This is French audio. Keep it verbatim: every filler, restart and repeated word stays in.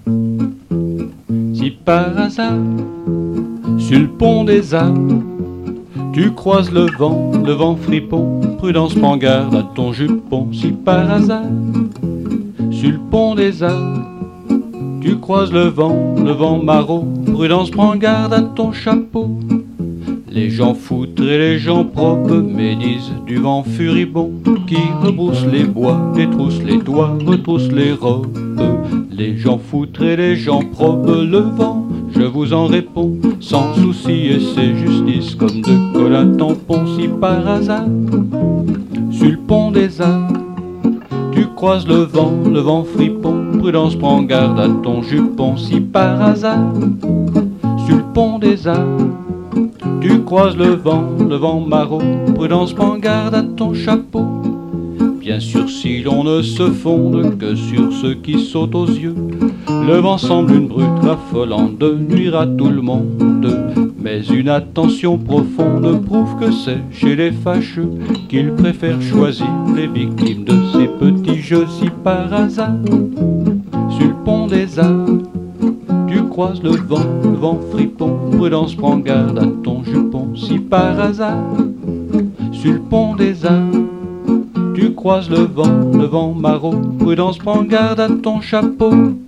Si par hasard, sur le pont des Arts, tu croises le vent, le vent fripon, prudence, prends garde à ton jupon. Si par hasard, sur le pont des Arts, tu croises le vent, le vent maraud, prudence, prends garde à ton chapeau. Les gens foutres et les gens propres médisent du vent furibond qui rebrousse les bois, détrousse les toits, retrousse les robes. Les gens foutres et les gens propres, le vent, je vous en réponds, sans souci et c'est justice comme de colle à tampon. Si par hasard, sur le pont des Arts, tu croises le vent, le vent fripon, prudence, prends garde à ton jupon. Si par hasard, sur le pont des Arts, tu croises le vent, le vent maraud, prudence, prends garde à ton chapeau. Bien sûr, si l'on ne se fonde que sur ceux qui sautent aux yeux, le vent semble une brute raffolante de nuire à tout le monde. Mais une attention profonde prouve que c'est chez les fâcheux qu'ils préfèrent choisir les victimes de ces petits jeux. Si par hasard, sur le pont des Arts, tu croises le vent, le vent fripon, prudence, prends garde à ton jupon. Si par hasard, sur le pont des Arts, tu croises le vent, le vent maraud, prudence, prends garde à ton chapeau.